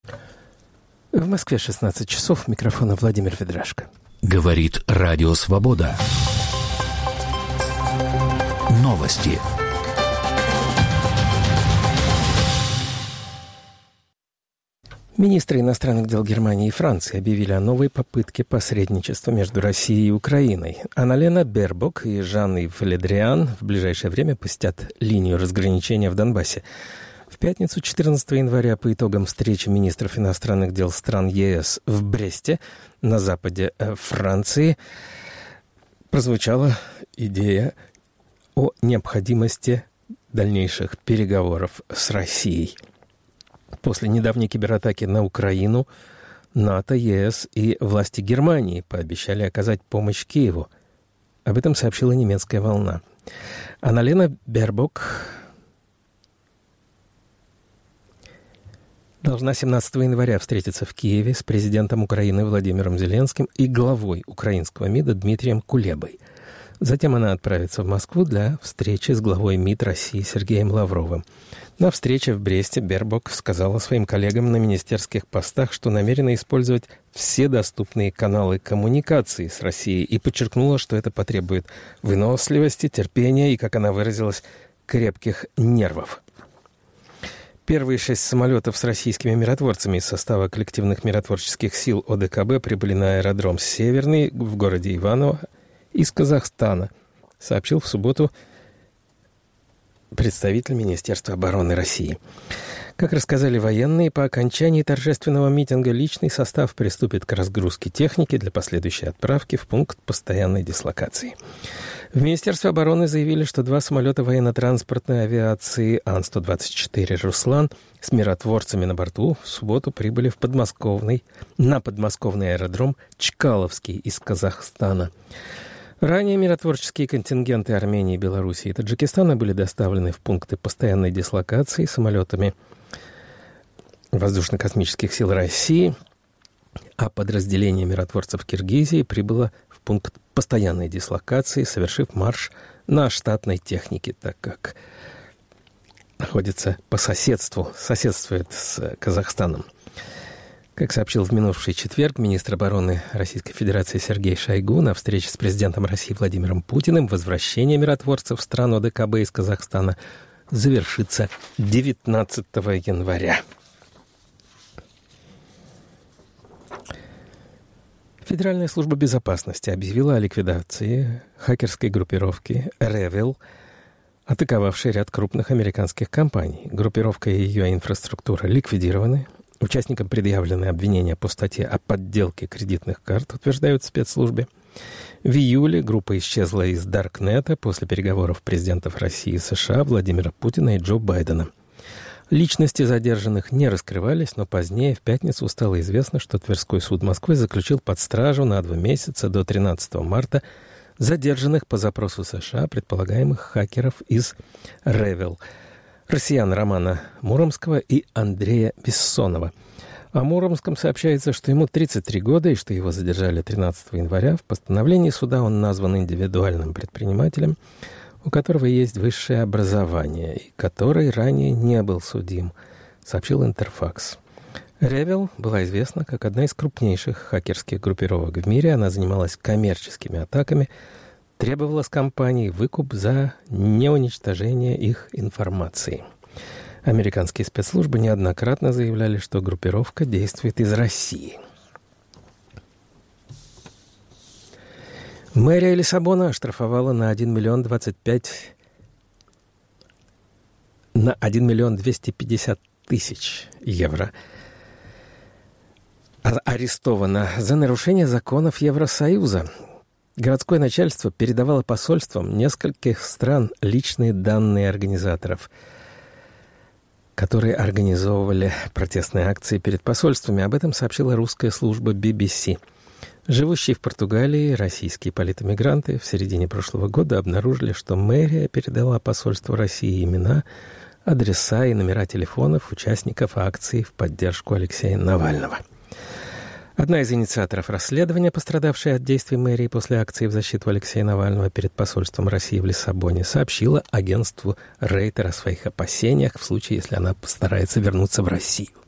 В Москве 16 часов. Микрофон Владимир Ведрашко. Говорит Радио Свобода. Новости. Министры иностранных дел Германии и Франции объявили о новой попытке посредничества между Россией и Украиной. Анналена Бербок и Жан-Йв Ле Дриан в ближайшее время посетят линию разграничения в Донбассе. В пятницу, 14 января, по итогам встречи министров иностранных дел стран ЕС в Бресте, на западе Франции, прозвучала идея о необходимости дальнейших переговоров с Россией. После недавней кибератаки на Украину НАТО, ЕС и власти Германии пообещали оказать помощь Киеву. Об этом сообщила немецкая «Волна». Анналена Бербок должна 17 января встретиться в Киеве с президентом Украины Владимиром Зеленским и главой украинского МИДа Дмитрием Кулебой. Затем она отправится в Москву для встречи с главой МИД России Сергеем Лавровым. На встрече в Бресте Бербок сказала своим коллегам на министерских постах, что намерена использовать все доступные каналы коммуникации с Россией и подчеркнула, что это потребует выносливости, терпения и, как она выразилась, крепких нервов. Первые 6 самолетов с российскими миротворцами из состава коллективных миротворческих сил ОДКБ прибыли на аэродром Северный в городе Иваново из Казахстана, сообщил в субботу представитель Министерства обороны России. Как рассказали военные, по окончании торжественного митинга личный состав приступит к разгрузке техники для последующей отправки в пункт постоянной дислокации. В Министерстве обороны заявили, что 2 самолета военно-транспортной авиации Ан-124 «Руслан» с миротворцами на борту в субботу прибыли на подмосковный аэродром Чкаловский из Казахстана. Ранее миротворческие контингенты Армении, Белоруссии и Таджикистана были доставлены в пункты постоянной дислокации самолетами Воздушно-космических сил России, а подразделение миротворцев Киргизии прибыло в пункт постоянной дислокации, совершив марш на штатной технике, так как находится по соседствует с Казахстаном. Как сообщил в минувший четверг министр обороны Российской Федерации Сергей Шойгу, на встрече с президентом России Владимиром Путиным возвращение миротворцев в страну ОДКБ из Казахстана завершится 19 января. Федеральная служба безопасности объявила о ликвидации хакерской группировки Revil, атаковавшей ряд крупных американских компаний. Группировка и ее инфраструктура ликвидированы. Участникам предъявлены обвинения по статье о подделке кредитных карт, утверждают в спецслужбе. В июле группа исчезла из Даркнета после переговоров президентов России и США Владимира Путина и Джо Байдена. Личности задержанных не раскрывались, но позднее, в пятницу, стало известно, что Тверской суд Москвы заключил под стражу на 2 месяца до 13 марта задержанных по запросу США предполагаемых хакеров из Revil, россиян Романа Муромского и Андрея Бессонова. О Муромском сообщается, что ему 33 года и что его задержали 13 января. В постановлении суда он назван индивидуальным предпринимателем, у которого есть высшее образование и который ранее не был судим, сообщил Интерфакс. Revil была известна как одна из крупнейших хакерских группировок в мире. Она занималась коммерческими атаками, требовала с компаний выкуп за неуничтожение их информации. Американские спецслужбы неоднократно заявляли, что группировка действует из России. Мэрия Лиссабона оштрафовала на 1 миллион 250 тысяч евро. Арестована за нарушение законов Евросоюза. Городское начальство передавало посольствам нескольких стран личные данные организаторов, которые организовывали протестные акции перед посольствами. Об этом сообщила русская служба BBC. Живущие в Португалии российские политэмигранты в середине прошлого года обнаружили, что мэрия передала посольству России имена, адреса и номера телефонов участников акций в поддержку Алексея Навального. Одна из инициаторов расследования, пострадавшая от действий мэрии после акции в защиту Алексея Навального перед посольством России в Лиссабоне, сообщила агентству Рейтер о своих опасениях в случае, если она постарается вернуться в Россию.